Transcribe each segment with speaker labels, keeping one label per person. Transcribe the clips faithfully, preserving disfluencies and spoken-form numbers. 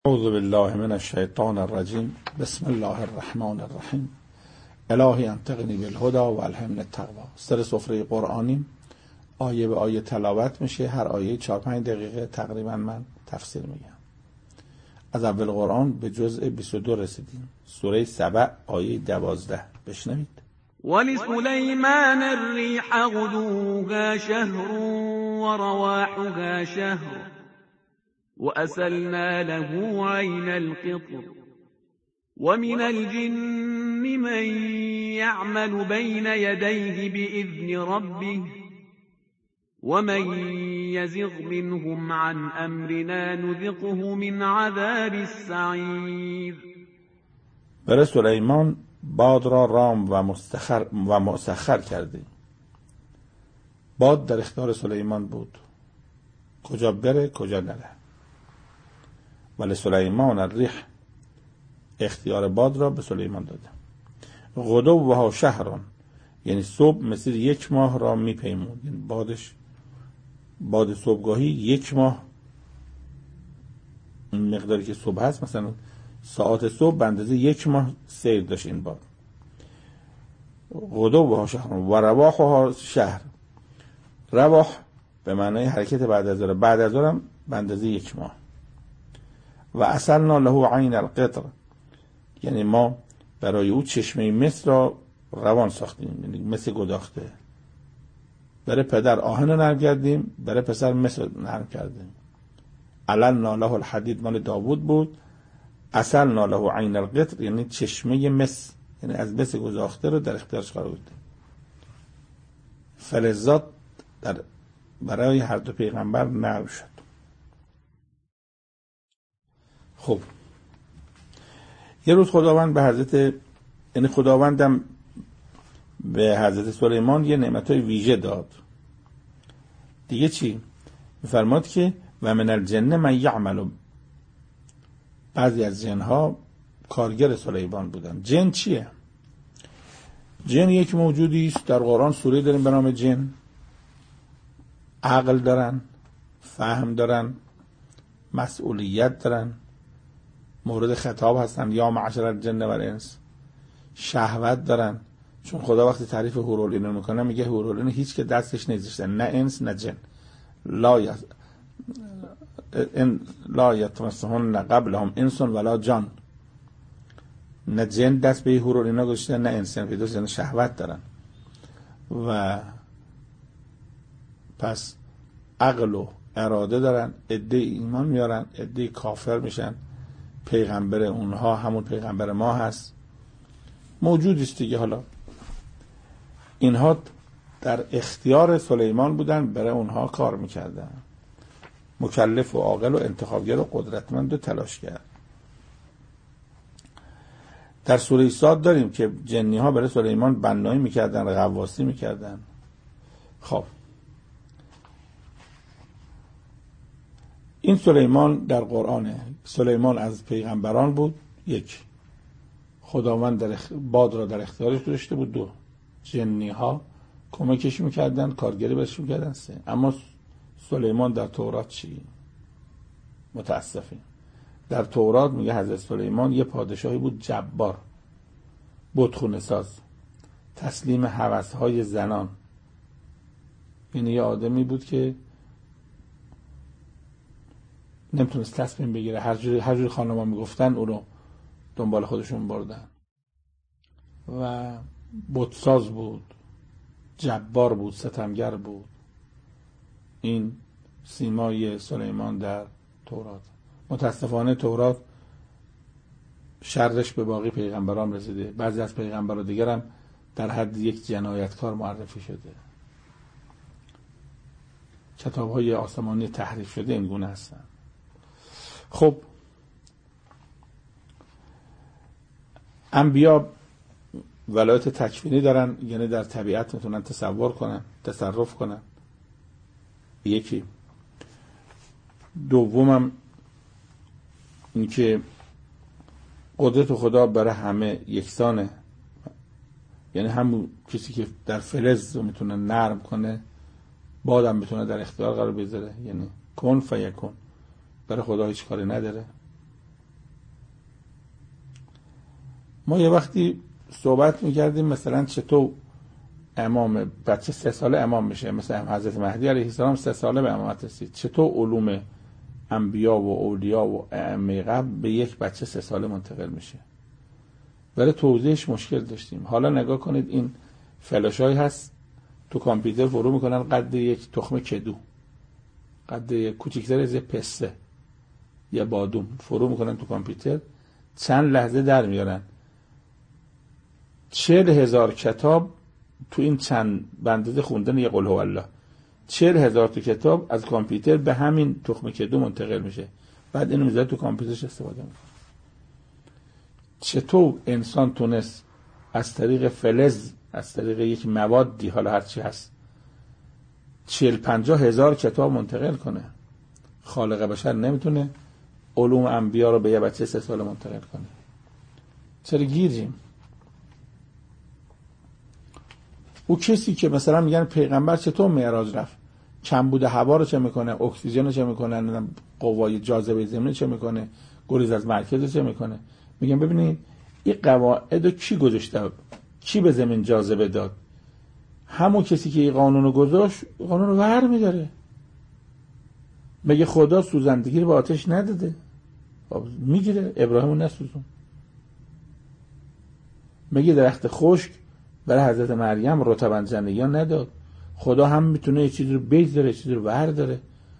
Speaker 1: اعوذ بالله من الشیطان الرجیم. بسم الله الرحمن الرحیم. الهی انطقنی بالهدی و الهمنی التقوی. سر سفره قرآنی آیه به آیه تلاوت میشه. هر آیه چهار پنج دقیقه تقریبا من تفسیر میگم. از اول قرآن به جزء بیست و دو رسیدیم. سوره سبع آیه دوازده بشنوید.
Speaker 2: ولسلیمان الریح غدوها شهر ورواحها شهر وأسلنا له عين القطر ومن الجن من يعمل بين يديه بإذن ربه ومن يزغ منهم عن أمرنا نذقه من عذاب السعير.
Speaker 1: برای سلیمان باد را رام و مستخر و مسخر کردیم. باد در اختیار سلیمان بود، کجا بره کجا نره. ولی سلیمان الریح، اختیار باد را به سلیمان داده. غدوها شهران، یعنی صبح مثل یک ماه را میپیمود. یعنی بادش باد صبحگاهی یک ماه مقداری که صبح هست، مثلا ساعت صبح به اندازه یک ماه سیر داشت این باد. غدوها شهران و رواحها شهر. رواح به معنای حرکت بعد از ظهر، بعد از ظهر هم به اندازه یک ماه. و اصلنا له عین القطر، یعنی ما برای او چشمه مس را روان ساختیم، یعنی مس گداخته. برای پدر آهن رو نرم کردیم، برای پسر مس رو نرم کردیم. علنا له الحدید مال داوود بود. اصلنا له عین القطر یعنی چشمه مس، یعنی از مس گداخته رو در اختیارش قرار دادیم. فلذات در برای هر دو پیغمبر نرم شد. خب یه روز خداوند به حضرت یعنی خداوندم به حضرت سلیمان یه نعمتای ویژه داد. دیگه چی؟ می‌فرماد که و من الجن من یعمل، بعضی از جنها کارگر سلیمان بودن. جن چیه؟ جن یک موجودی است، در قرآن سوره داریم به نام جن. عقل دارن، فهم دارن، مسئولیت دارن، مورد خطاب هستن، یا معشر الجن و الانس. شهوت دارن، چون خدا وقتی تعریف حورالعین رو میکنه میگه حورالعین هیچ که دستش نذاشته، نه انس نه جن. لا ی... ان لا یتمسهن قبلهم انس ولا جان. نه جن دست به حورالعین گذاشته نه انس، یعنی شهوت دارن. و پس عقل و اراده دارن. عده ایمان میارن، عده کافر میشن. پیغمبر اونها همون پیغمبر ما هست، موجود است دیگه. حالا اینها در اختیار سلیمان بودن، برای اونها کار میکردن. مکلف و عاقل و انتخابگر و قدرتمند و تلاشگر. در سوره صاد داریم که جنی ها برای سلیمان بنایی میکردن، غواصی میکردن. خب این سلیمان در قرآنه. سلیمان از پیغمبران بود. یک، خداوند در اخ... باد را در اختیارش داشته بود. دو، جنی ها کمکش میکردن، کارگری برش میکردن. سه، اما سلیمان در تورات چی؟ متاسفیم در تورات میگه حضرت سلیمان یه پادشاهی بود جبار، بتخونه ساز، تسلیم هوسهای زنان. یعنی یه آدمی بود که نمیتونست تصمیم بگیره، هر جوری هر جوری خانم‌ها میگفتن او رو دنبال خودشون بردن. و بتساز بود، جبار بود، ستمگر بود. این سیمای سلیمان در تورات. متاسفانه تورات شرش به باقی پیغمبران رسیده. بعضی از پیغمبران دیگر هم در حد یک جنایتکار معرفی شده. کتاب‌های آسمانی تحریف شده این گونه هستن. خب انبیا ولایت تکوینی دارن، یعنی در طبیعت میتونن تصور کنن، تصرف کنن. یکی. دومم این که قدرت خدا برای همه یکسانه. یعنی همون کسی که در فلز رو میتونه نرم کنه، بادم میتونه در اختیار قرار بذاره. یعنی کن فیکون. برای خدا هیچ کاری نداره. ما یه وقتی صحبت میکردیم مثلا چطور امام بچه سه ساله امام میشه، مثلا حضرت مهدی علیه السلام سه ساله به امامت رسید، چطور علوم انبیا و اولیا و ائمه قبل به یک بچه سه ساله منتقل میشه. برای توضیحش مشکل داشتیم. حالا نگاه کنید این فلاشای هست تو کامپیوتر فرو میکنن قد یک تخم کدو، قد یک کوچیک‌تر از یک پسته یا بادوم فرو میکنن تو کامپیوتر، چند لحظه در میارن چهل هزار کتاب تو این چند بندازه خوندن یه قل هو الله، چهل هزار تا کتاب از کامپیوتر به همین تخم کدو منتقل میشه، بعد اینو میذاره تو کامپیوترش استفاده میکنه. چطور انسان تونست از طریق فلز، از طریق یک موادی، حالا هرچی هست، چهل پنجاه هزار کتاب منتقل کنه؟ خالق بشر نمیتونه علوم انبیا رو به یه بچه سه ساله منتقل کنه. چرا گیریم؟ او کسی که مثلا میگن پیغمبر چطور معراج رفت، کمبود هوا رو چه میکنه، اکسیژن رو چه میکنه، قوای جاذبه زمین چه میکنه، گریز از مرکز چه میکنه، میگن ببینید این قواعد رو کی گذاشته، کی به زمین جاذبه داد؟ همون کسی که این قانون رو گذاشت قانون رو ور میداره. مگه خدا سوزندگی رو به آتش نداده؟ میگیره، ابراهیم رو نسوزون. مگه درخت خشک برای حضرت مریم رطبا جنیان نداد؟ خدا هم میتونه یه چیزی رو بگذاره، یه چیزی رو برداره.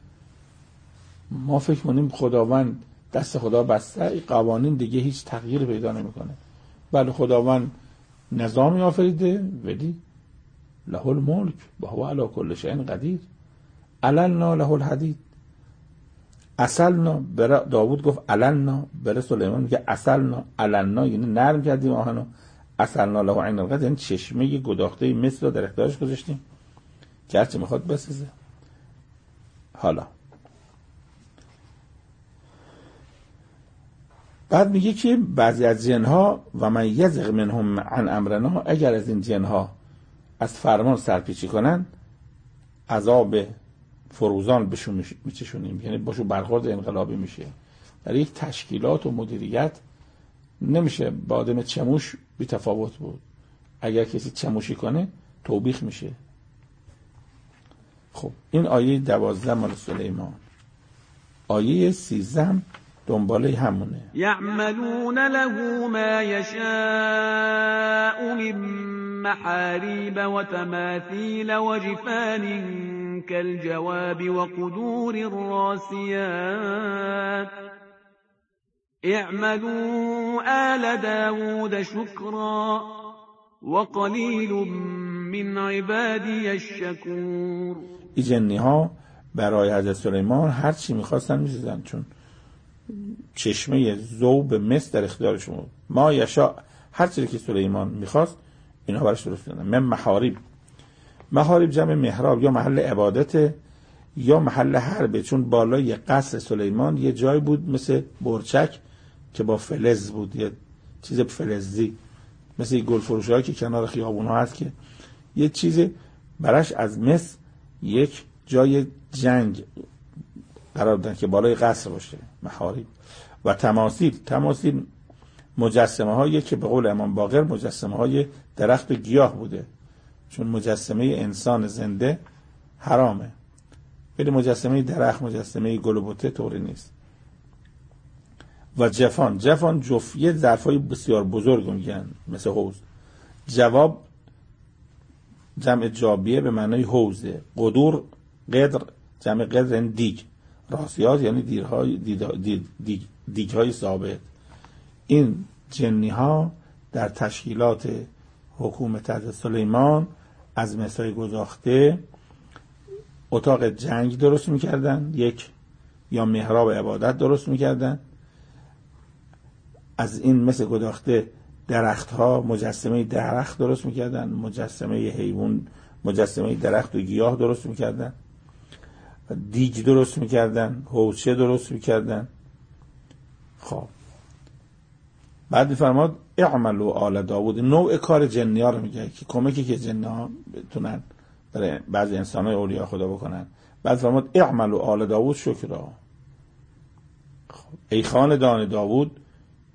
Speaker 1: ما فکر کنیم خداوند دست خدا بسته، این قوانین دیگه هیچ تغییر پیدا نمیکنه. بله خداوند نظامی آفریده، ولی له الملک و هو علی کل شیء قدیر. علنا له الحدید. اصلنا، برای داوود گفت علنا، برای سلیمان میگه اصلنا، علنا یعنی نرم کردیم آهنو، اصلنا له عین القدر یعنی چشمه گداخته مصر رو در اختیارش گذاشتیم که هرچی میخواد بسازه. حالا بعد میگه که بعضی از جنها و من یزغ منهم عن امرنا، اگر از این جنها از فرمان سرپیچی کنن عذاب فروزان بهشون میچشونیم، یعنی باشون برخورد انقلابی میشه. در یک تشکیلات و مدیریت نمیشه با آدم چموش بی تفاوت بود. اگر کسی چموشی کنه توبیخ میشه. خب این آیه دوازده مال سلیمان. آیه سیزده دنباله همونه.
Speaker 2: یعملون له ما یشاء من محاریب و تماثیل و جفان كالجواب وقدور الراسيات اعملوا آل داود شكرا وقلیل من عبادی الشکور.
Speaker 1: این جنی ها برای حضرت سلیمان هر چی میخواستن میسازن، چون چشمه ذوب مس در اختیارشون بود. ما یشاء، هر چیزی که سلیمان میخواست اینها براش درست کردن. من محاریب، محاریب جمع محراب، یا محل عبادت یا محل حربه، چون بالای قصر سلیمان یه جای بود مثل برچک که با فلز بود، یه چیز فلزی، مثل این گل فروش‌هایی که کنار خیابون‌ها هست که یه چیز براش از مس یک جای جنگ قرار دادن که بالای قصر باشه. محاریب و تماثیل، تماثیل مجسمه هایی که به قول امام باقر مجسمه های درخت و گیاه بوده، چون مجسمه انسان زنده حرامه، ولی مجسمه درخت، مجسمه گل و بوته طوری نیست. و جفان، جفان جفیه ظرفای بسیار بزرگ میگن مثل حوض. جواب جمع جابیه به معنای حوضه. قدور، قدر جمع قدر یعنی دیگ. راسیات یعنی دیرهای دیگ, دیگ, دیگ های ثابت. این جنی ها در تشکیلات حکومت حضرت سلیمان از مصرع گذاخته اتاق جنگ درست میکردن، یک یا محراب عبادت درست میکردن. از این مثل گداخته درخت ها مجسمه درخت درست میکردن، مجسمه حیوان، مجسمه درخت و گیاه درست میکردن، دیگ درست میکردن، حوضچه درست میکردن. خب بعد میفرماد اعملوا آل داوود، نوع کار جنی ها رو میگه که کمکی که جنی ها بتونن برای بعضی انسان های اولیاء خدا بکنن. بعد فرماد اعملوا آل داوود شکرا. خب ای خاندان داوود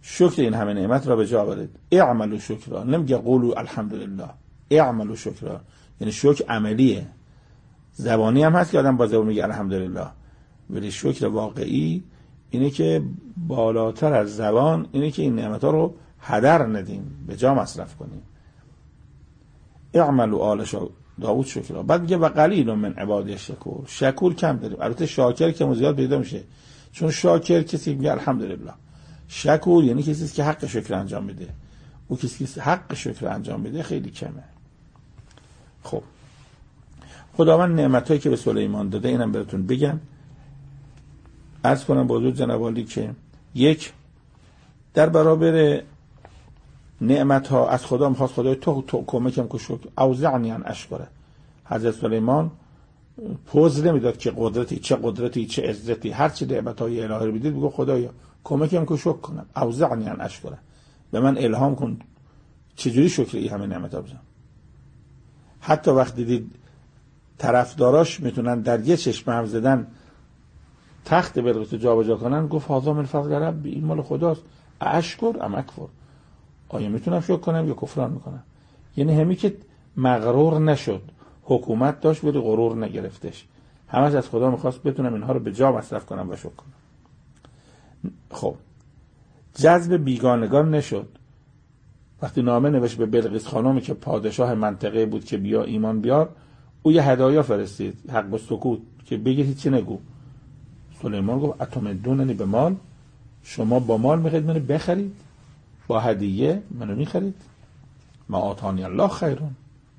Speaker 1: شکر این همه نعمت را به جا آورید. اعملوا شکرا، نمیگه قولوا الحمدلله، اعملوا شکرا، یعنی شکر عملیه. زبانی هم هست که آدم با زبان میگه الحمدلله، ولی شکر واقعی اینه که بالاتر از زبان اینه که این نعمت‌ها رو هدر ندیم، به جا مصرف کنیم. اعملوا آل داوود شکرا. بعد میگه و قلیل من عبادی شکور، شکور کم داریم. البته شاکر که زیاد پیدا میشه، چون شاکر کسی میگه الحمدلله. شکور یعنی کسی که حق شکر انجام میده، او کسی که حق شکر انجام میده خیلی کمه. خب خداوند نعمتایی که به سلیمان داده اینم براتون بگم. عرض کنم با حضور جناب عالی که یک، در برابر نعمت ها از خدا میخواست خدای تو تو کمکم که شکر اوزعنی ان اشکره. حضرت سلیمان پوز نمیداد که قدرتی چه قدرتی چه عزتی، هر چی نعمت های الهی رو بدید بگو خدایا کمکم که شکر کنم، اوزعنی ان اشکره، به من الهام کن چجوری شکر این همه نعمت ها بزنم. حتی وقتی دید طرفداراش میتونن در یه چشم حرف زدن تخت بلقیس جابجا کنن، گفت هذا من فضل ربی، این مال خداست، اشکر ام اکفر، آیا میتونم شکر کنم یا کفران میکنم. یعنی همی که مغرور نشد، حکومت داشت ولی غرور نگرفتش، همش از خدا میخواست بتونم اینها رو به جا مصرف کنم و شکر کنم. خب جذب بیگانگان نشد. وقتی نامه نوشت به بلقیس خانمی که پادشاه منطقه بود که بیا ایمان بیار، او یه هدایا فرستید، حق به سکوت، که بگید هیچی نگو. سلیمان گفت اتمدوننی به مال، شما با مال میخواید منو بخرید، با هدیه منو میخرید، ما آتانی الله خیرون.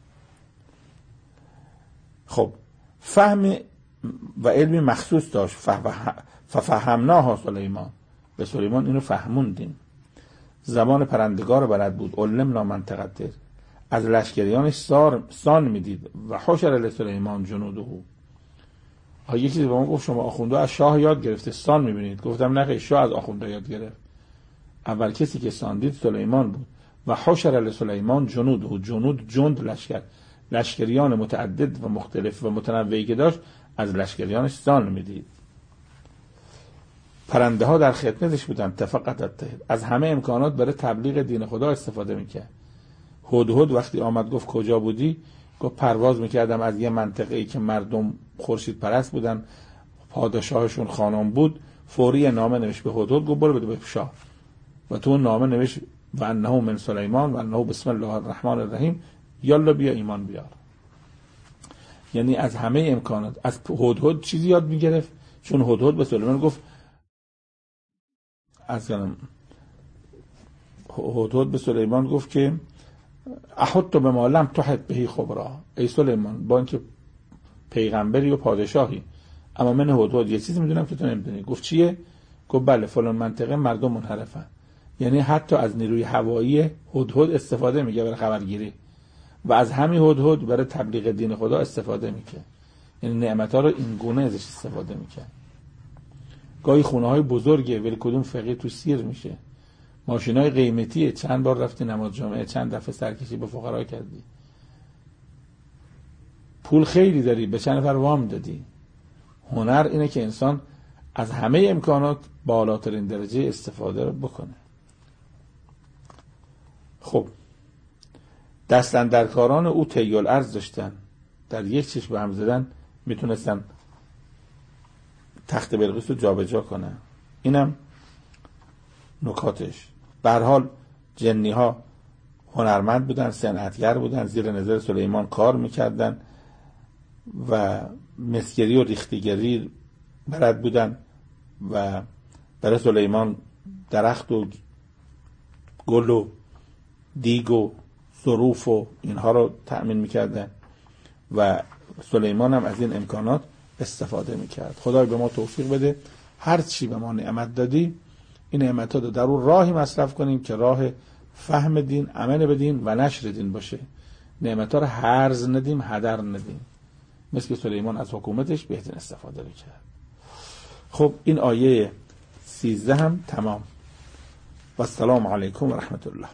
Speaker 1: خب فهم و علمی مخصوص داشت، ففهمناها سلیمان، به سلیمان اینو فهموندیم. زبان پرندگار رو بلد بود، علمنا منطقه تر، از لشکریانش سار سان میدید. و حشر لسلیمان جنوده. ها یکی به ما گفت شما آخونده از شاه یاد گرفته سان میبینید، گفتم نه، شاه از آخونده یاد گرفت. اول کسی که سان دید سلیمان بود. و حشر لسلیمان جنوده، جنود جند لشکر، لشکریان متعدد و مختلف و متنوعی که داشت، از لشکریانش سان میدید. پرنده ها در خدمتش بودن، تفقط از همه امکانات برای تبلیغ دین خدا استفاده میکرد. هدهد وقتی آمد گفت کجا بودی، گفت پرواز میکردم از یه منطقه ای که مردم خورشید پرست بودن، پادشاهشون خانم بود. فوری نامه نوشت به هدهد، گفت برو بده به شاه. و تو نامه نوشت و انه من سلیمان و انه بسم الله الرحمن الرحیم، یالا بیا ایمان بیار. یعنی از همه امکانات از هدهد چیزی یاد میگرفت، چون هدهد به سلیمان گفت از کنم هدهد به سلیمان گفت که احط به ما لم تحط بهی خبرا، ای سلیمان با اینکه پیغمبری و پادشاهی، اما من هدهد یه چیزی میدونم که تو نمیدونی. گفت چیه؟ گفت بله فلان منطقه مردم منحرفن. یعنی حتی از نیروی هوایی هدهد استفاده میگه برای خبرگیری، و از همین هدهد برای تبلیغ دین خدا استفاده میکنه. یعنی نعمت‌ها رو این گونه ازش استفاده میکنه. گاهی خونه های بزرگه ولی کدوم فقیه تو سیر میشه، ماشینای قیمتیه، چند بار رفتی نماز جمعه، چند دفعه سرکشی به فقرا کردی، پول خیلی داری، به چند نفر وام دادی. هنر اینه که انسان از همه امکانات بالاترین درجه استفاده رو بکنه. خب دستاندرکاران او طی الارض داشتن، در یک چشم هم زدن میتونستن تخت بلقیس رو جابجا کنن. اینم نکاتش. به هر حال جنی ها هنرمند بودن، صنعتگر بودن، زیر نظر سلیمان کار میکردن و مسگری و ریختگری بلد بودن و برای سلیمان درخت و گل و دیگ و ظروف و اینها رو تأمین میکردن و سلیمان هم از این امکانات استفاده میکرد. خدای به ما توفیق بده هر چی به ما نعمت دادی این نعمت‌ها رو در اون راهی مصرف کنیم که راه فهم دین، عمل بدین و نشر دین باشه. نعمت‌ها رو هرز ندیم، هدر ندیم. مثل سلیمان از حکومتش بهترین استفاده رو کرد. خب این آیه سیزده هم تمام. و السلام علیکم و رحمت الله.